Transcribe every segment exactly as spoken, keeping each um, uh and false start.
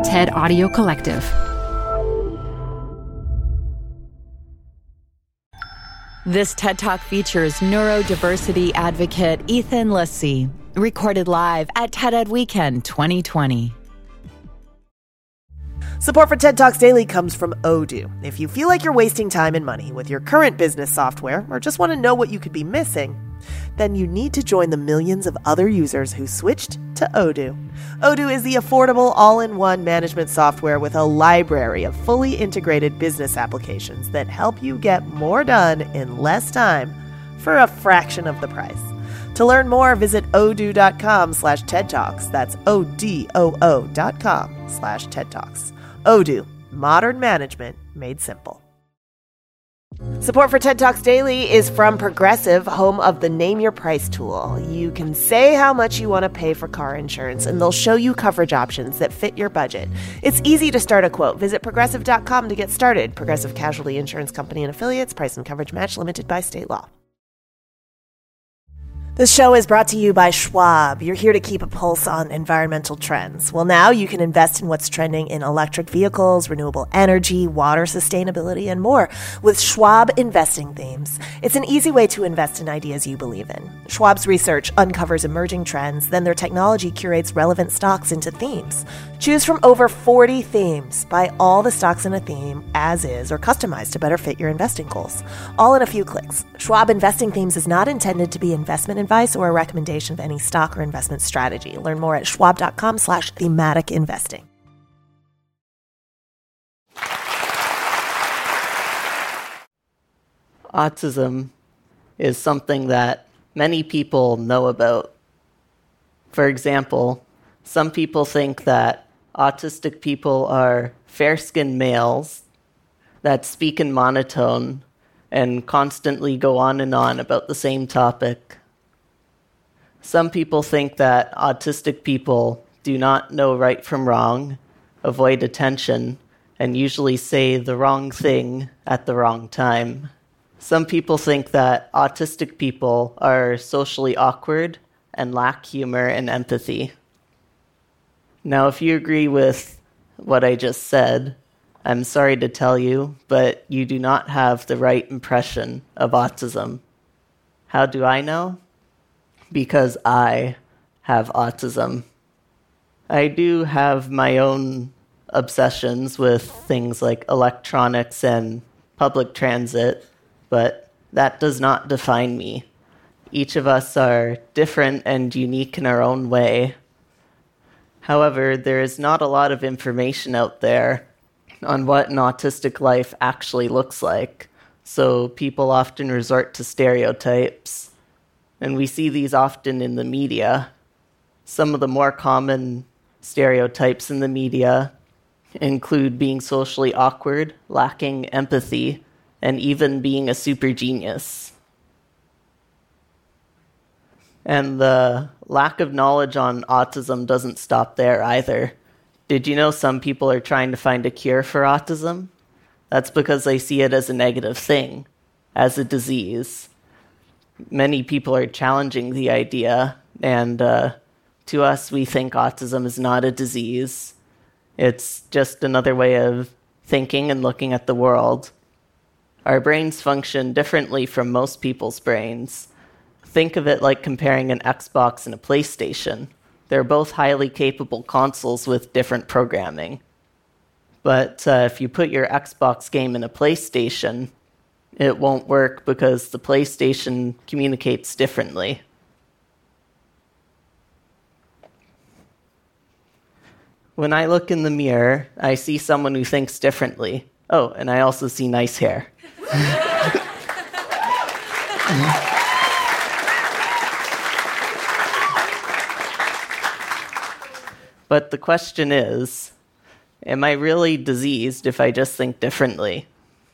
TED Audio Collective. This TED Talk features neurodiversity advocate Ethan Lassie, recorded live at TED Ed Weekend twenty twenty. Support for TED Talks Daily comes from Odoo. If you feel like you're wasting time and money with your current business software or just want to know what you could be missing, then you need to join the millions of other users who switched to Odoo. Odoo is the affordable all-in-one management software with a library of fully integrated business applications that help you get more done in less time for a fraction of the price. To learn more, visit odoo.com slash TED Talks. That's O-D-O-O dot com slash TED Talks. Odoo, modern management made simple. Support for TED Talks Daily is from Progressive, home of the Name Your Price tool. You can say how much you want to pay for car insurance, and they'll show you coverage options that fit your budget. It's easy to start a quote. Visit progressive dot com to get started. Progressive Casualty Insurance Company and Affiliates. Price and coverage match limited by state law. This show is brought to you by Schwab. You're here to keep a pulse on environmental trends. Well, now you can invest in what's trending in electric vehicles, renewable energy, water sustainability, and more with Schwab Investing Themes. It's an easy way to invest in ideas you believe in. Schwab's research uncovers emerging trends, then their technology curates relevant stocks into themes. Choose from over forty themes. Buy all the stocks in a theme as is or customized to better fit your investing goals. All in a few clicks. Schwab Investing Themes is not intended to be investment advice or a recommendation of any stock or investment strategy. Learn more at schwab.com slash thematic investing. Autism is something that many people know about. For example, some people think that autistic people are fair-skinned males that speak in monotone and constantly go on and on about the same topic. Some people think that autistic people do not know right from wrong, avoid attention, and usually say the wrong thing at the wrong time. Some people think that autistic people are socially awkward and lack humor and empathy. Now, if you agree with what I just said, I'm sorry to tell you, but you do not have the right impression of autism. How do I know? Because I have autism. I do have my own obsessions with things like electronics and public transit, but that does not define me. Each of us are different and unique in our own way. However, there is not a lot of information out there on what an autistic life actually looks like, so people often resort to stereotypes. And we see these often in the media. Some of the more common stereotypes in the media include being socially awkward, lacking empathy, and even being a super genius. And the lack of knowledge on autism doesn't stop there either. Did you know some people are trying to find a cure for autism? That's because they see it as a negative thing, as a disease. Many people are challenging the idea, and uh, to us, we think autism is not a disease. It's just another way of thinking and looking at the world. Our brains function differently from most people's brains. Think of it like comparing an Xbox and a PlayStation. They're both highly capable consoles with different programming. But uh, if you put your Xbox game in a PlayStation, it won't work because the PlayStation communicates differently. When I look in the mirror, I see someone who thinks differently. Oh, and I also see nice hair. But the question is, am I really diseased if I just think differently?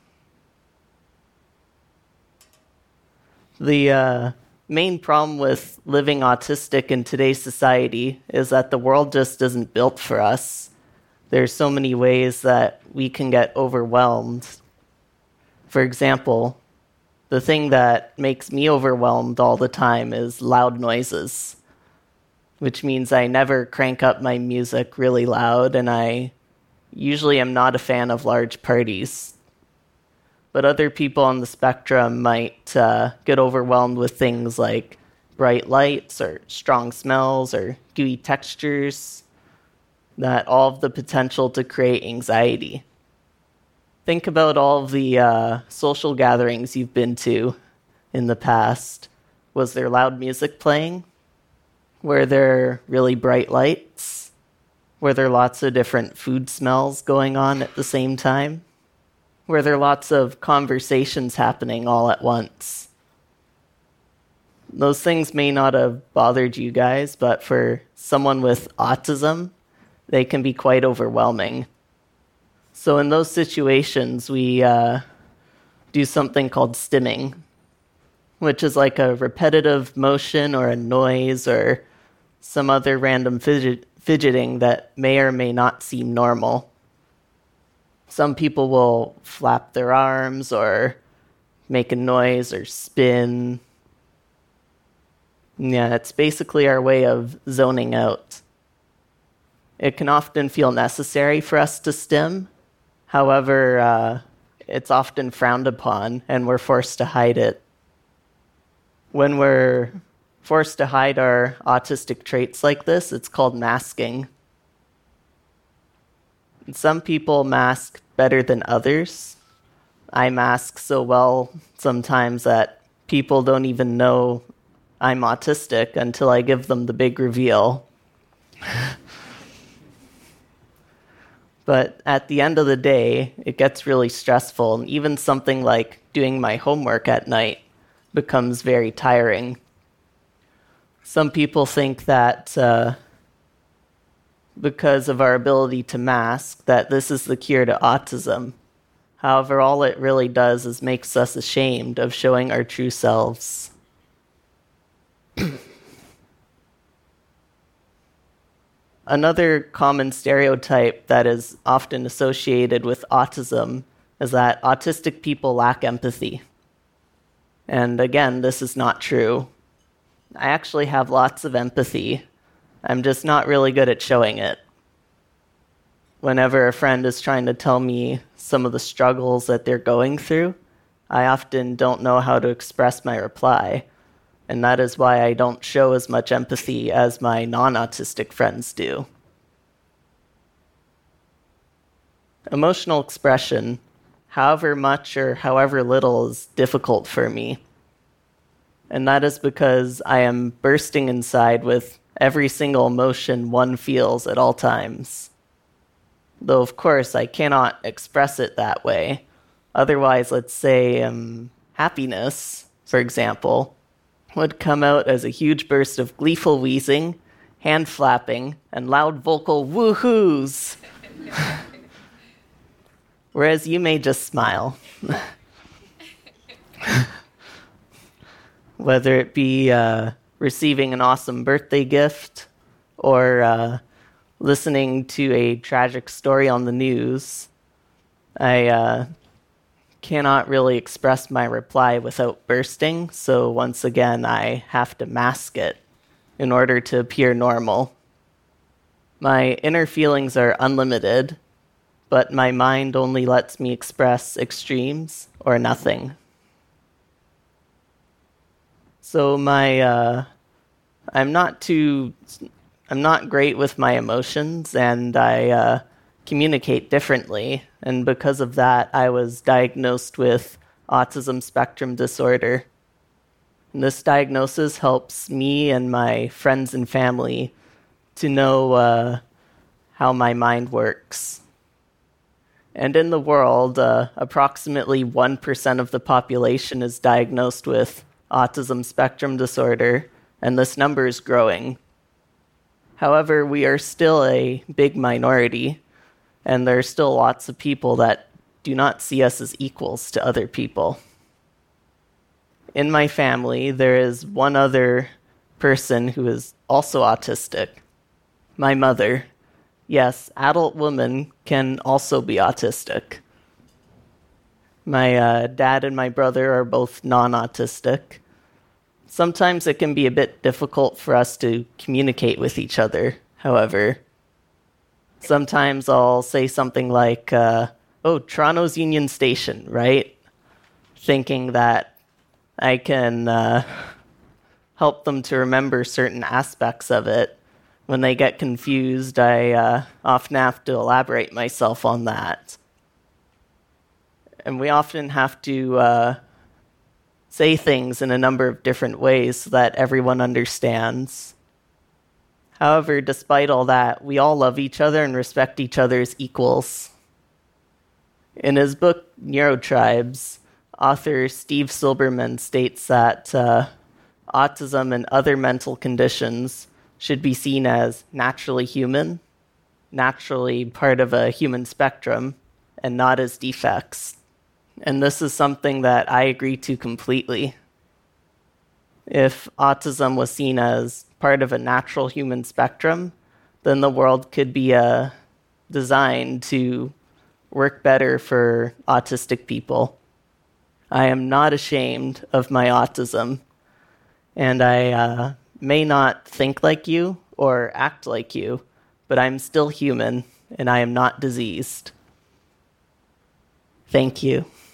The uh, main problem with living autistic in today's society is that the world just isn't built for us. There's so many ways that we can get overwhelmed. For example, the thing that makes me overwhelmed all the time is loud noises, which means I never crank up my music really loud and I usually am not a fan of large parties. But other people on the spectrum might uh, get overwhelmed with things like bright lights or strong smells or gooey textures that all have the potential to create anxiety. Think about all of the uh, social gatherings you've been to in the past. Was there loud music playing? Were there really bright lights? Were there lots of different food smells going on at the same time? Were there lots of conversations happening all at once? Those things may not have bothered you guys, but for someone with autism, they can be quite overwhelming. So in those situations, we uh, do something called stimming, which is like a repetitive motion or a noise or some other random fidget- fidgeting that may or may not seem normal. Some people will flap their arms or make a noise or spin. Yeah, it's basically our way of zoning out. It can often feel necessary for us to stim. However, uh, it's often frowned upon and we're forced to hide it. When we're forced to hide our autistic traits like this, it's called masking. And some people mask better than others. I mask so well sometimes that people don't even know I'm autistic until I give them the big reveal. But at the end of the day, it gets really stressful, and even something like doing my homework at night becomes very tiring. Some people think that uh, because of our ability to mask, that this is the cure to autism. However, all it really does is makes us ashamed of showing our true selves. Another common stereotype that is often associated with autism is that autistic people lack empathy. And again, this is not true. I actually have lots of empathy. I'm just not really good at showing it. Whenever a friend is trying to tell me some of the struggles that they're going through, I often don't know how to express my reply. And that is why I don't show as much empathy as my non-autistic friends do. Emotional expression, however much or however little, is difficult for me. And that is because I am bursting inside with every single emotion one feels at all times. Though, of course, I cannot express it that way. Otherwise, let's say um, happiness, for example, would come out as a huge burst of gleeful wheezing, hand flapping, and loud vocal woohoos. Whereas you may just smile. Whether it be uh, receiving an awesome birthday gift or uh, listening to a tragic story on the news, I uh, cannot really express my reply without bursting, so once again, I have to mask it in order to appear normal. My inner feelings are unlimited, but my mind only lets me express extremes or nothing. So my, uh, I'm not too, I'm not great with my emotions, and I uh, communicate differently. And because of that, I was diagnosed with autism spectrum disorder. And this diagnosis helps me and my friends and family to know uh, how my mind works. And in the world, uh, approximately one percent of the population is diagnosed with autism spectrum disorder, and this number is growing. However, we are still a big minority, and there are still lots of people that do not see us as equals to other people. In my family, there is one other person who is also autistic. My mother. Yes, adult women can also be autistic. My uh, dad and my brother are both non-autistic. Sometimes it can be a bit difficult for us to communicate with each other, however. Sometimes I'll say something like, uh, oh, Toronto's Union Station, right? Thinking that I can uh, help them to remember certain aspects of it. When they get confused, I uh, often have to elaborate myself on that. And we often have to uh, say things in a number of different ways so that everyone understands. However, despite all that, we all love each other and respect each other as equals. In his book, Neurotribes, author Steve Silberman states that uh, autism and other mental conditions should be seen as naturally human, naturally part of a human spectrum, and not as defects. And this is something that I agree to completely. If autism was seen as part of a natural human spectrum, then the world could be uh, designed to work better for autistic people. I am not ashamed of my autism, and I uh, may not think like you or act like you, but I'm still human, and I am not diseased. Thank you.